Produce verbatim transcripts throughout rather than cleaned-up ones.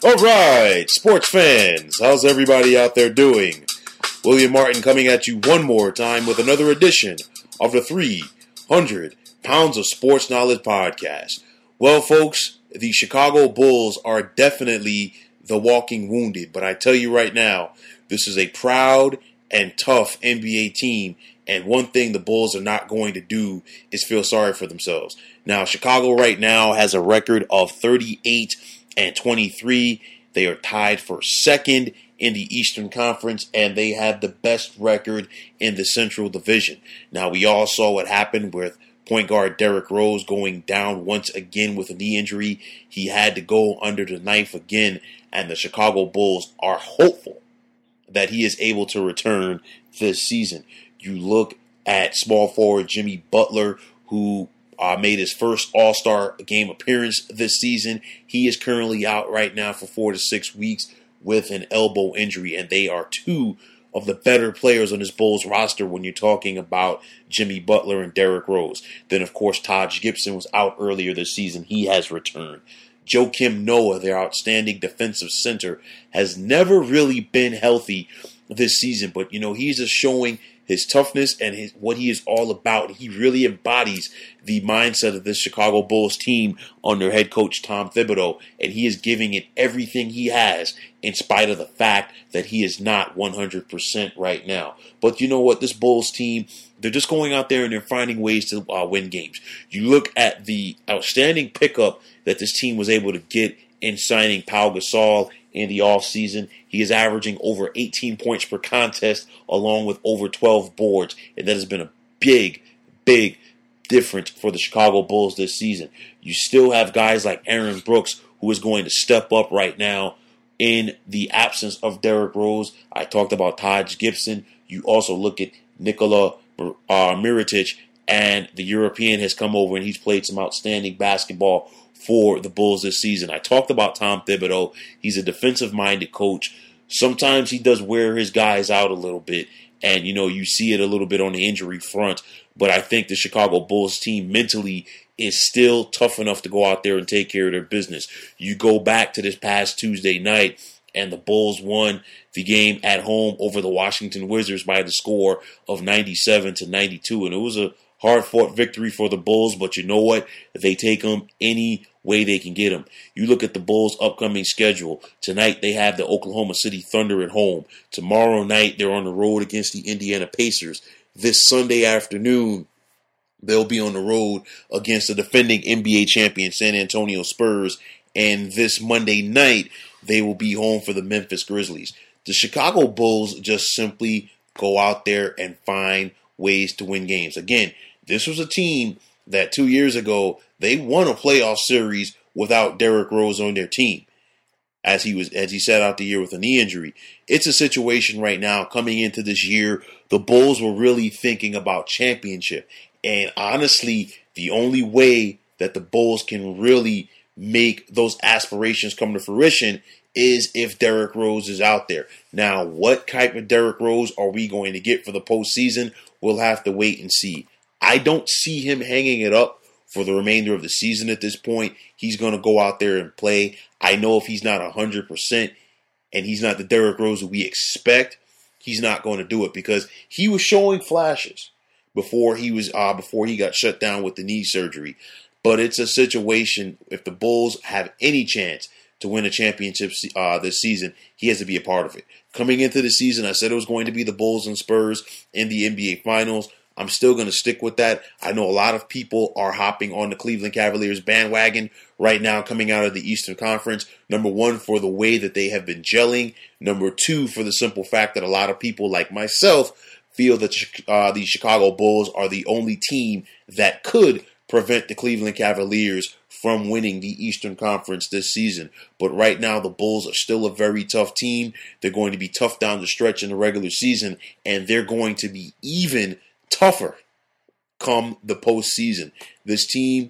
All right, sports fans, how's everybody out there doing? William Martin coming at you one more time with another edition of the three hundred Pounds of Sports Knowledge podcast. Well, folks, the Chicago Bulls are definitely the walking wounded, but I tell you right now, this is a proud and tough N B A team, and one thing the Bulls are not going to do is feel sorry for themselves. Now, Chicago right now has a record of thirty-eight and twenty-three. They are tied for second in the Eastern Conference, and they have the best record in the Central Division. Now, we all saw what happened with point guard Derrick Rose going down once again with a knee injury. He had to go under the knife again, and the Chicago Bulls are hopeful that he is able to return this season. You look at small forward Jimmy Butler, who Uh, made his first All-Star game appearance this season. He is currently out right now for four to six weeks with an elbow injury, and they are two of the better players on this Bulls roster when you're talking about Jimmy Butler and Derrick Rose. Then, of course, Taj Gibson was out earlier this season. He has returned. Joakim Noah, their outstanding defensive center, has never really been healthy this season, but, you know, he's just showing his toughness and his, what he is all about. He really embodies the mindset of this Chicago Bulls team under head coach Tom Thibodeau, and he is giving it everything he has in spite of the fact that he is not one hundred percent right now. But you know what? This Bulls team, they're just going out there and they're finding ways to uh, win games. You look at the outstanding pickup that this team was able to get in signing Pau Gasol in the offseason. He is averaging over eighteen points per contest along with over twelve boards. And that has been a big, big difference for the Chicago Bulls this season. You still have guys like Aaron Brooks, who is going to step up right now in the absence of Derrick Rose. I talked about Taj Gibson. You also look at Nikola uh, Mirotic, and the European has come over and he's played some outstanding basketball for the Bulls this season. I talked about Tom Thibodeau. He's a defensive-minded coach. Sometimes he does wear his guys out a little bit, and, you know, you see it a little bit on the injury front. But I think the Chicago Bulls team mentally is still tough enough to go out there and take care of their business. You go back to this past Tuesday night, and the Bulls won the game at home over the Washington Wizards by the score of ninety-seven to ninety-two, and it was a hard-fought victory for the Bulls, but you know what? They take them any way they can get them. You look at the Bulls' upcoming schedule. Tonight, they have the Oklahoma City Thunder at home. Tomorrow night, they're on the road against the Indiana Pacers. This Sunday afternoon, they'll be on the road against the defending N B A champion San Antonio Spurs. And this Monday night, they will be home for the Memphis Grizzlies. The Chicago Bulls just simply go out there and find ways to win games. Again, this was a team that two years ago, they won a playoff series without Derrick Rose on their team, as he was as he sat out the year with a knee injury. It's a situation right now coming into this year, the Bulls were really thinking about championship. And honestly, the only way that the Bulls can really make those aspirations come to fruition is if Derrick Rose is out there. Now, what type of Derrick Rose are we going to get for the postseason? We'll have to wait and see. I don't see him hanging it up for the remainder of the season at this point. He's going to go out there and play. I know if he's not one hundred percent and he's not the Derrick Rose that we expect, he's not going to do it because he was showing flashes before he was uh, before he got shut down with the knee surgery. But it's a situation, if the Bulls have any chance to win a championship uh, this season, he has to be a part of it. Coming into the season, I said it was going to be the Bulls and Spurs in the N B A Finals. I'm still going to stick with that. I know a lot of people are hopping on the Cleveland Cavaliers bandwagon right now coming out of the Eastern Conference. Number one, for the way that they have been gelling. Number two, for the simple fact that a lot of people like myself feel that uh, the Chicago Bulls are the only team that could prevent the Cleveland Cavaliers from winning the Eastern Conference this season. But right now, the Bulls are still a very tough team. They're going to be tough down the stretch in the regular season, and they're going to be even tougher come the postseason. This team,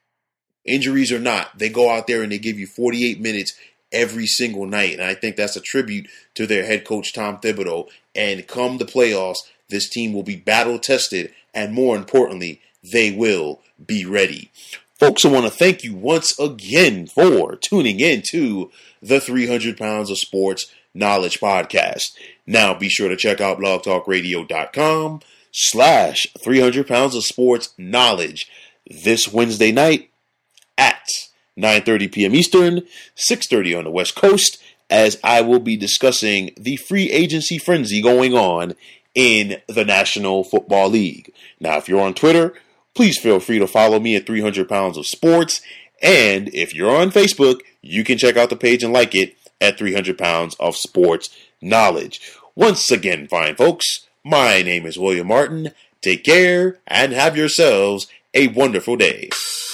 injuries or not, they go out there and they give you forty-eight minutes every single night. And I think that's a tribute to their head coach, Tom Thibodeau. And come the playoffs, this team will be battle tested, and more importantly, they will be ready. Folks, I want to thank you once again for tuning in to the three hundred Pounds of Sports Knowledge Podcast. Now be sure to check out blogtalkradio.com slash 300 Pounds of Sports Knowledge this Wednesday night at nine thirty p.m. Eastern, six thirty on the West Coast, as I will be discussing the free agency frenzy going on in the National Football League. Now, if you're on Twitter, please feel free to follow me at three hundred Pounds of Sports. And if you're on Facebook, you can check out the page and like it at three hundred Pounds of Sports Knowledge. Once again, fine folks, my name is William Martin. Take care and have yourselves a wonderful day.